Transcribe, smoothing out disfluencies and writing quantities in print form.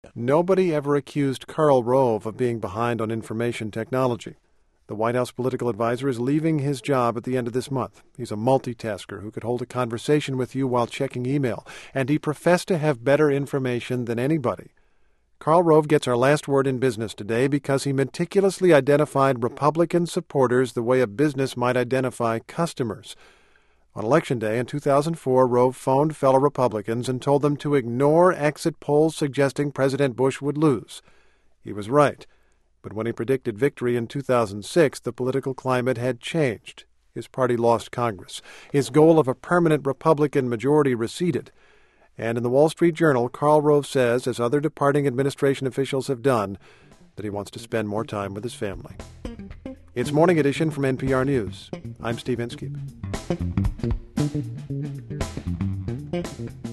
Nobody ever accused Karl Rove of being behind on information technology. The White House political advisor is leaving his job at the end of this month. He's a multitasker who could hold a conversation with you while checking email, and he professed to have better information than anybody. Karl Rove gets our last word in business today because he meticulously identified Republican supporters the way a business might identify customers. On Election Day in 2004, Rove phoned fellow Republicans and told them to ignore exit polls suggesting President Bush would lose. He was right. But when he predicted victory in 2006, the political climate had changed. His party lost Congress. His goal of a permanent Republican majority receded. And in the Wall Street Journal, Karl Rove says, as other departing administration officials have done, that he wants to spend more time with his family. It's Morning Edition from NPR News. I'm Steve Inskeep.